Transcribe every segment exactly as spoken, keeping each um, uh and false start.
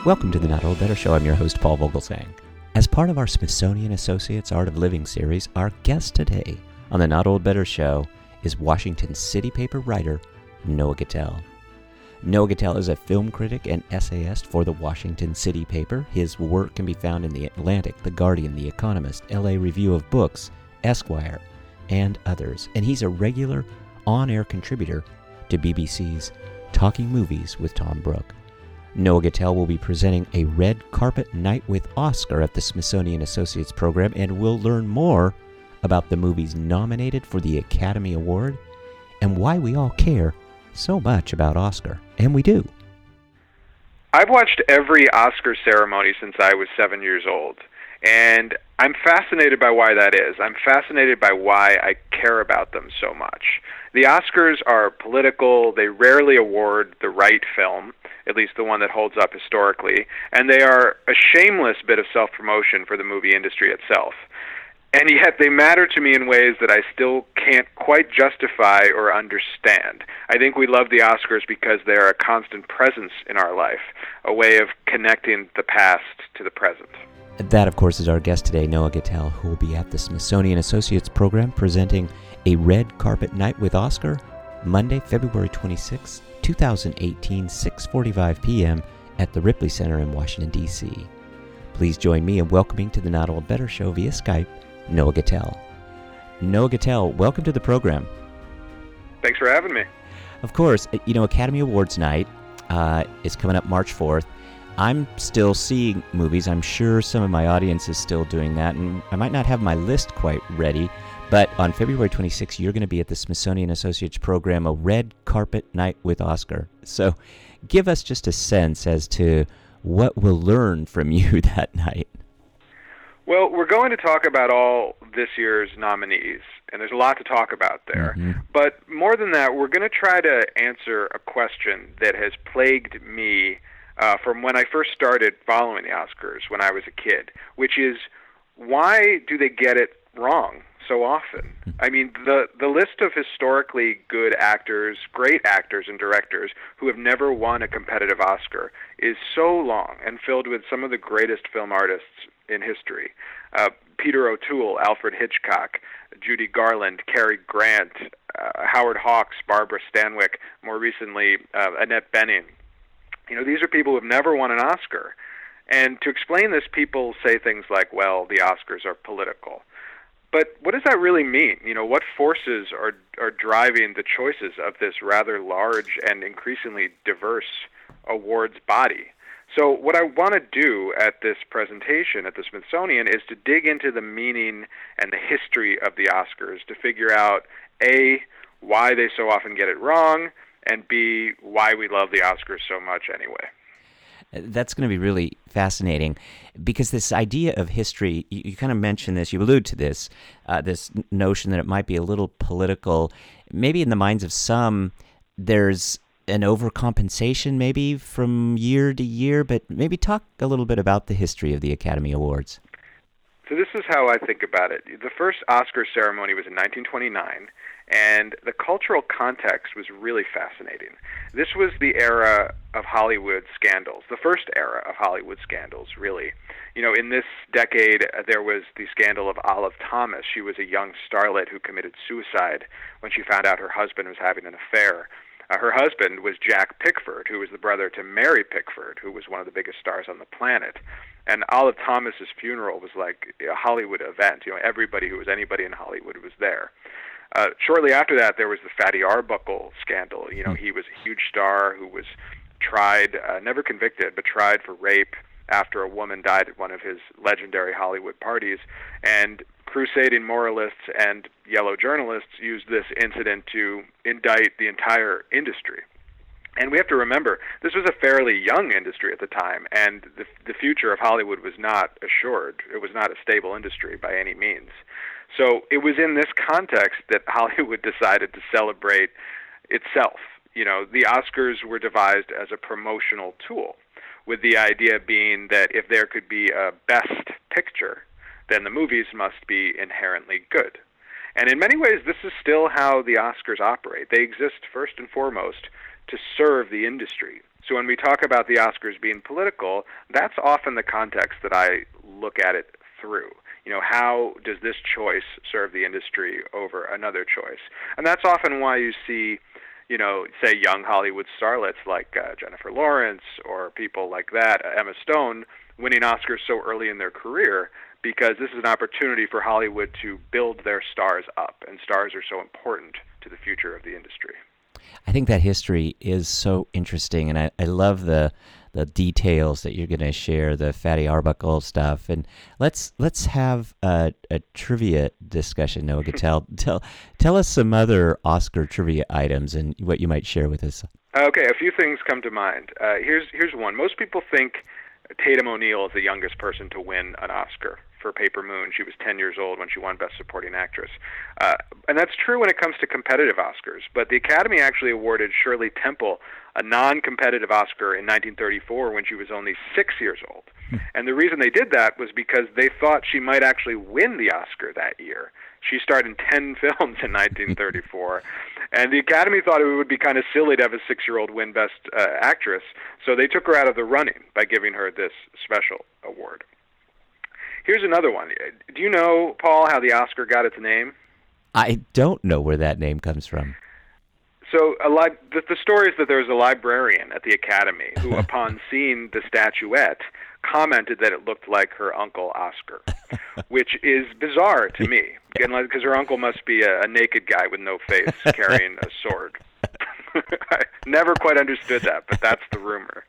Welcome to the Not Old Better Show. I'm your host, Paul Vogelsang. As part of our Smithsonian Associates Art of Living series, our guest today on the Not Old Better Show is Washington City Paper writer Noah Gittell. Noah Gittell is a film critic and essayist for the Washington City Paper. His work can be found in The Atlantic, The Guardian, The Economist, L A Review of Books, Esquire, and others. And he's a regular on-air contributor to B B C's Talking Movies with Tom Brooke. Noah Gittell will be presenting a red carpet night with Oscar at the Smithsonian Associates program, and we'll learn more about the movies nominated for the Academy Award and why we all care so much about Oscar. And we do. I've watched every Oscar ceremony since I was seven years old, and I'm fascinated by why that is. I'm fascinated by why I care about them so much. The Oscars are political. They rarely award the right film, at least the one that holds up historically, and they are a shameless bit of self-promotion for the movie industry itself. And yet they matter to me in ways that I still can't quite justify or understand. I think we love the Oscars because they're a constant presence in our life, a way of connecting the past to the present. That, of course, is our guest today, Noah Gittell, who will be at the Smithsonian Associates program presenting a red carpet night with Oscar Monday, February twenty-sixth, twenty eighteen, six forty-five p.m. at the Ripley Center in Washington, D C Please join me in welcoming to the Not Old Better Show via Skype, Noah Gittell. Noah Gittell, welcome to the program. Thanks for having me. Of course, you know, Academy Awards night uh, is coming up March fourth. I'm still seeing movies. I'm sure some of my audience is still doing that, and I might not have my list quite ready, but on February twenty-sixth, you're going to be at the Smithsonian Associates program, a red carpet night with Oscar. So give us just a sense as to what we'll learn from you that night. Well, we're going to talk about all this year's nominees, and there's a lot to talk about there. Mm-hmm. But more than that, we're going to try to answer a question that has plagued me uh, from when I first started following the Oscars when I was a kid, which is, why do they get it wrong so often? I mean, the the list of historically good actors, great actors and directors who have never won a competitive Oscar is so long and filled with some of the greatest film artists in history. Uh, Peter O'Toole, Alfred Hitchcock, Judy Garland, Cary Grant, uh, Howard Hawks, Barbara Stanwyck, more recently uh, Annette Bening. You know, these are people who have never won an Oscar. And to explain this, people say things like, well, the Oscars are political. But what does that really mean? You know, what forces are are driving the choices of this rather large and increasingly diverse awards body? So what I want to do at this presentation at the Smithsonian is to dig into the meaning and the history of the Oscars to figure out, A, why they so often get it wrong, and B, why we love the Oscars so much anyway. That's going to be really fascinating, because this idea of history, you, you kind of mentioned this, you allude to this, uh, this notion that it might be a little political. Maybe in the minds of some, there's an overcompensation maybe from year to year, but maybe talk a little bit about the history of the Academy Awards. So this is how I think about it. The first Oscar ceremony was in nineteen twenty-nine, and the cultural context was really fascinating. This was the era of Hollywood scandals, the first era of Hollywood scandals, really. You know, in this decade, uh, there was the scandal of Olive Thomas. She was a young starlet who committed suicide when she found out her husband was having an affair. Uh, her husband was Jack Pickford, who was the brother to Mary Pickford, who was one of the biggest stars on the planet. And Olive Thomas's funeral was like a Hollywood event. You know, everybody who was anybody in Hollywood was there. Uh, shortly after that, there was the Fatty Arbuckle scandal. You know, he was a huge star who was tried, uh, never convicted, but tried for rape after a woman died at one of his legendary Hollywood parties. And crusading moralists and yellow journalists used this incident to indict the entire industry. And we have to remember, this was a fairly young industry at the time, and the, the future of Hollywood was not assured. It was not a stable industry by any means. So it was in this context that Hollywood decided to celebrate itself. You know, the Oscars were devised as a promotional tool, with the idea being that if there could be a best picture, then the movies must be inherently good. And in many ways, this is still how the Oscars operate. They exist first and foremost to serve the industry. So when we talk about the Oscars being political, that's often the context that I look at it through. You know, how does this choice serve the industry over another choice? And that's often why you see, you know, say young Hollywood starlets like uh, Jennifer Lawrence or people like that, Emma Stone, winning Oscars so early in their career, because this is an opportunity for Hollywood to build their stars up, and stars are so important to the future of the industry. I think that history is so interesting, and I, I love the the details that you're going to share, the Fatty Arbuckle stuff. And let's let's have a, a trivia discussion, Noah Gittell. tell tell us some other Oscar trivia items and what you might share with us. Okay, a few things come to mind. Uh, here's here's one. Most people think Tatum O'Neal is the youngest person to win an Oscar for Paper Moon. She was ten years old when she won Best Supporting Actress. Uh, and that's true when it comes to competitive Oscars, but the Academy actually awarded Shirley Temple a non-competitive Oscar in nineteen thirty-four when she was only six years old. And the reason they did that was because they thought she might actually win the Oscar that year. She starred in ten films in nineteen thirty-four, and the Academy thought it would be kind of silly to have a six-year-old win Best uh, Actress, so they took her out of the running by giving her this special award. Here's another one. Do you know, Paul, how the Oscar got its name? I don't know where that name comes from. So a li- the, the story is that there was a librarian at the Academy who, upon seeing the statuette, commented that it looked like her uncle Oscar, which is bizarre to me, because her uncle must be a, a naked guy with no face carrying a sword. I never quite understood that, but that's the rumor.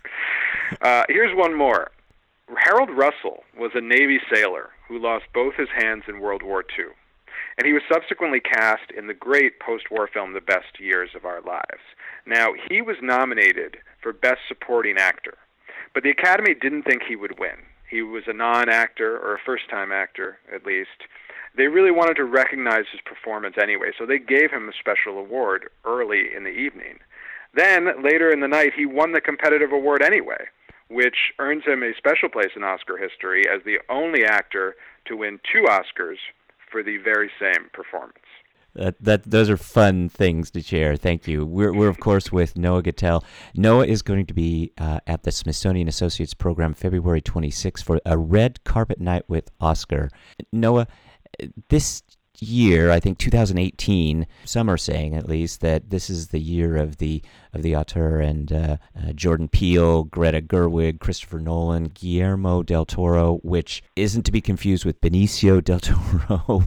Uh, here's one more. Harold Russell was a Navy sailor who lost both his hands in World War Two, and he was subsequently cast in the great post-war film The Best Years of Our Lives. Now, he was nominated for Best Supporting Actor, but the Academy didn't think he would win. He was a non-actor, or a first-time actor, at least. They really wanted to recognize his performance anyway, so they gave him a special award early in the evening. Then, later in the night, he won the competitive award anyway, which earns him a special place in Oscar history as the only actor to win two Oscars for the very same performance. That, that those are fun things to share. Thank you. We're, we're of course, with Noah Gittell. Noah is going to be uh, at the Smithsonian Associates program February twenty-sixth for a red carpet night with Oscar. Noah, this year, I think two thousand eighteen, some are saying at least that this is the year of the of the auteur, and uh, uh, Jordan Peele, Greta Gerwig, Christopher Nolan, Guillermo del Toro, which isn't to be confused with Benicio del Toro.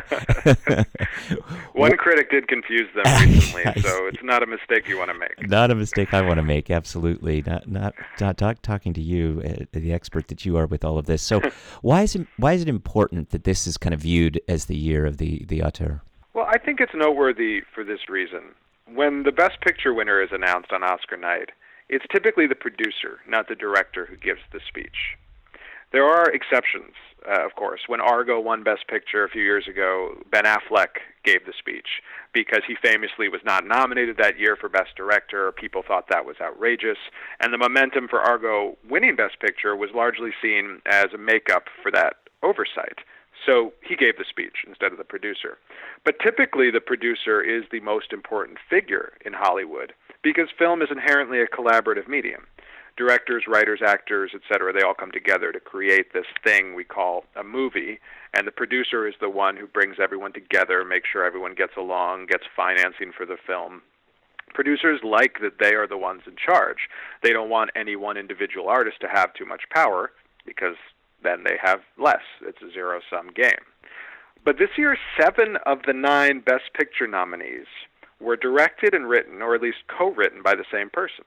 One critic did confuse them recently, so it's not a mistake you want to make. Not a mistake I want to make, absolutely. Not not, not talk, talking to you, uh, the expert that you are with all of this. So why is it, why is it important that this is kind of viewed as the year of the, the auteur? Well, I think it's noteworthy for this reason. When the Best Picture winner is announced on Oscar night, it's typically the producer, not the director, who gives the speech. There are exceptions, uh, of course. When Argo won Best Picture a few years ago, Ben Affleck gave the speech because he famously was not nominated that year for Best Director. People thought that was outrageous. And the momentum for Argo winning Best Picture was largely seen as a makeup for that oversight. So he gave the speech instead of the producer. But typically the producer is the most important figure in Hollywood because film is inherently a collaborative medium. Directors, writers, actors, et cetera, they all come together to create this thing we call a movie, and the producer is the one who brings everyone together, makes sure everyone gets along, gets financing for the film. Producers like that they are the ones in charge. They don't want any one individual artist to have too much power because then they have less. It's a zero-sum game. But this year, seven of the nine Best Picture nominees were directed and written, or at least co-written, by the same person.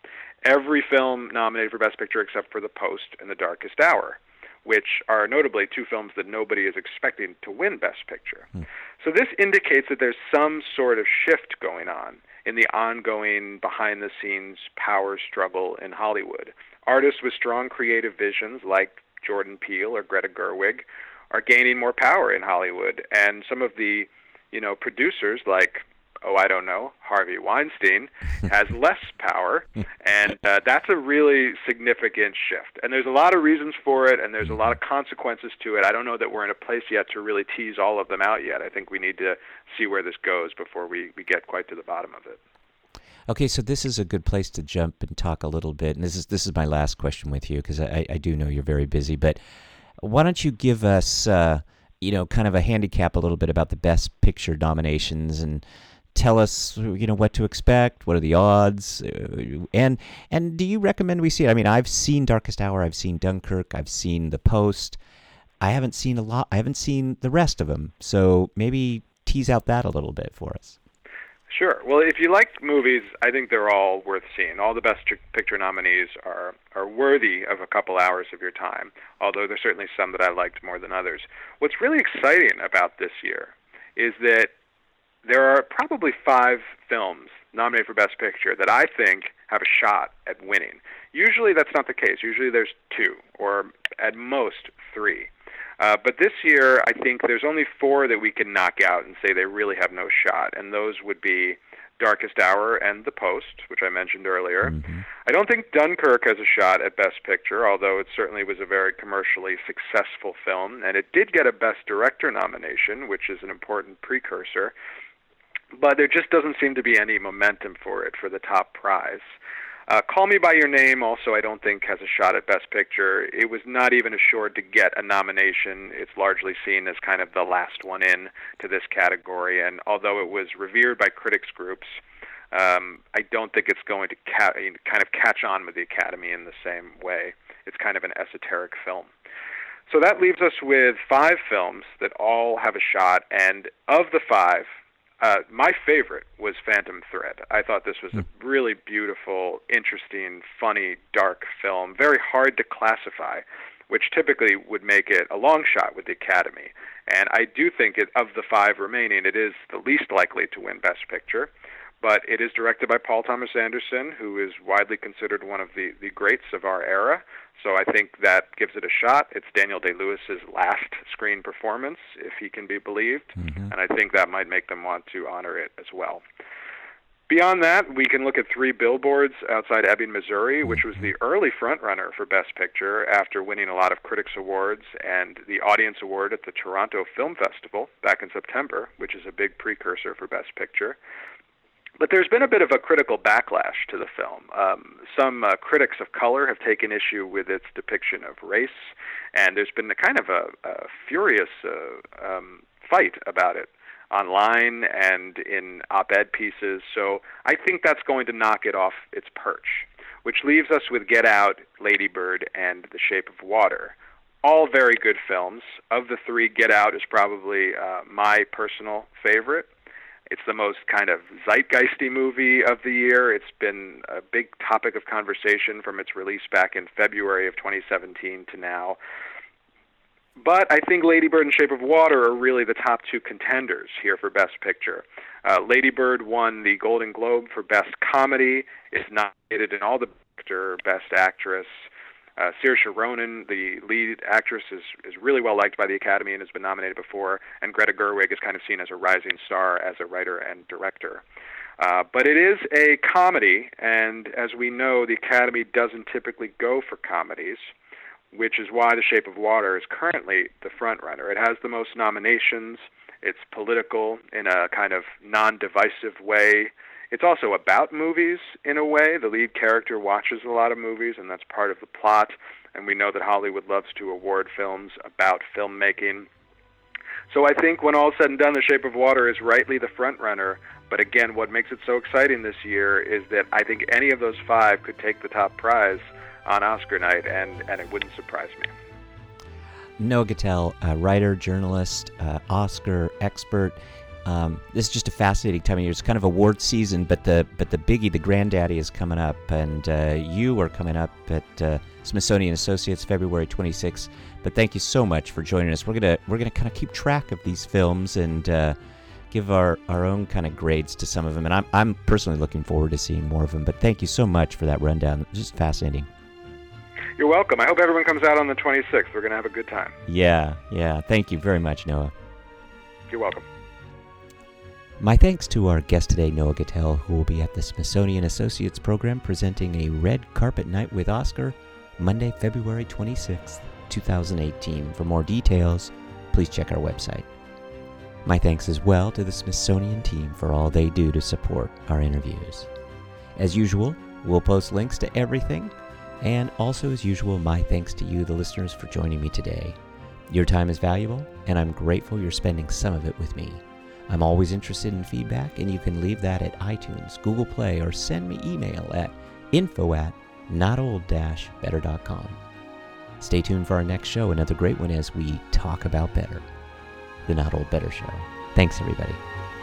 Every film nominated for Best Picture except for The Post and The Darkest Hour, which are notably two films that nobody is expecting to win Best Picture. Hmm. So this indicates that there's some sort of shift going on in the ongoing behind-the-scenes power struggle in Hollywood. Artists with strong creative visions like Jordan Peele or Greta Gerwig are gaining more power in Hollywood, and some of the, you know, producers like, oh, I don't know, Harvey Weinstein has less power, and uh, that's a really significant shift. And there's a lot of reasons for it, and there's a lot of consequences to it. I don't know that we're in a place yet to really tease all of them out yet. I think we need to see where this goes before we, we get quite to the bottom of it. Okay, so this is a good place to jump and talk a little bit. And this is this is my last question with you, because I, I do know you're very busy. But why don't you give us, uh, you know, kind of a handicap a little bit about the Best Picture nominations, and tell us, you know, what to expect. What are the odds? Uh, and and do you recommend we see it? I mean, I've seen Darkest Hour. I've seen Dunkirk. I've seen The Post. I haven't seen a lot. I haven't seen the rest of them. So maybe tease out that a little bit for us. Sure. Well, if you like movies, I think they're all worth seeing. All the Best Picture nominees are, are worthy of a couple hours of your time, although there's certainly some that I liked more than others. What's really exciting about this year is that there are probably five films nominated for Best Picture that I think have a shot at winning. Usually that's not the case. Usually there's two, or at most three. Uh, but this year, I think there's only four that we can knock out and say they really have no shot, and those would be Darkest Hour and The Post, which I mentioned earlier. Mm-hmm. I don't think Dunkirk has a shot at Best Picture, although it certainly was a very commercially successful film, and it did get a Best Director nomination, which is an important precursor, but there just doesn't seem to be any momentum for it for the top prize. Uh, Call Me By Your Name also I don't think has a shot at Best Picture. It was not even assured to get a nomination. It's largely seen as kind of the last one in to this category, and although it was revered by critics groups, um, I don't think it's going to ca- kind of catch on with the Academy in the same way. It's kind of an esoteric film. So that leaves us with five films that all have a shot, and of the five, Uh, my favorite was Phantom Thread. I thought this was a really beautiful, interesting, funny, dark film, very hard to classify, which typically would make it a long shot with the Academy. And I do think it, of the five remaining, it is the least likely to win Best Picture. But it is directed by Paul Thomas Anderson, who is widely considered one of the, the greats of our era. So I think that gives it a shot. It's Daniel Day-Lewis's last screen performance, if he can be believed, mm-hmm. and I think that might make them want to honor it as well. Beyond that, we can look at Three Billboards Outside Ebbing, Missouri, which was the early frontrunner for Best Picture after winning a lot of critics' awards and the Audience Award at the Toronto Film Festival back in September, which is a big precursor for Best Picture. But there's been a bit of a critical backlash to the film. Um, some uh, critics of color have taken issue with its depiction of race, and there's been a kind of a, a furious uh, um, fight about it online and in op-ed pieces. So I think that's going to knock it off its perch, which leaves us with Get Out, Lady Bird, and The Shape of Water. All very good films. Of the three, Get Out is probably uh, my personal favorite. It's the most kind of zeitgeisty movie of the year. It's been a big topic of conversation from its release back in February of twenty seventeen to now. But I think Lady Bird and Shape of Water are really the top two contenders here for Best Picture. Uh, Lady Bird won the Golden Globe for Best Comedy, is nominated in all the Best Actress. Uh, Saoirse Ronan, the lead actress, is, is really well liked by the Academy and has been nominated before, and Greta Gerwig is kind of seen as a rising star as a writer and director. Uh, but it is a comedy, and as we know, the Academy doesn't typically go for comedies, which is why The Shape of Water is currently the frontrunner. It has the most nominations. It's political in a kind of non-divisive way. It's also about movies in a way. The lead character watches a lot of movies, and that's part of the plot. And we know that Hollywood loves to award films about filmmaking. So I think when all is said and done, The Shape of Water is rightly the frontrunner. But again, what makes it so exciting this year is that I think any of those five could take the top prize on Oscar night, and, and it wouldn't surprise me. Noah Gittell, a writer, journalist, uh, Oscar expert. Um, this is just a fascinating time of year. It's kind of award season, but the but the biggie, the granddaddy, is coming up, and uh, you are coming up at uh, Smithsonian Associates February twenty-sixth. But thank you so much for joining us. We're gonna we're gonna kind of keep track of these films and uh, give our, our own kind of grades to some of them. And I'm I'm personally looking forward to seeing more of them. But thank you so much for that rundown. It was just fascinating. You're welcome. I hope everyone comes out on the twenty-sixth. We're gonna have a good time. Yeah, yeah. Thank you very much, Noah. You're welcome. My thanks to our guest today, Noah Gittell, who will be at the Smithsonian Associates program presenting a red carpet night with Oscar Monday, February twenty-sixth, twenty eighteen. For more details, please check our website. My thanks as well to the Smithsonian team for all they do to support our interviews. As usual, we'll post links to everything, and also as usual, my thanks to you, the listeners, for joining me today. Your time is valuable, and I'm grateful you're spending some of it with me. I'm always interested in feedback, and you can leave that at iTunes, Google Play, or send me email at info at not old dash better dot com. Stay tuned for our next show, another great one as we talk about better. The Not Old Better Show. Thanks, everybody.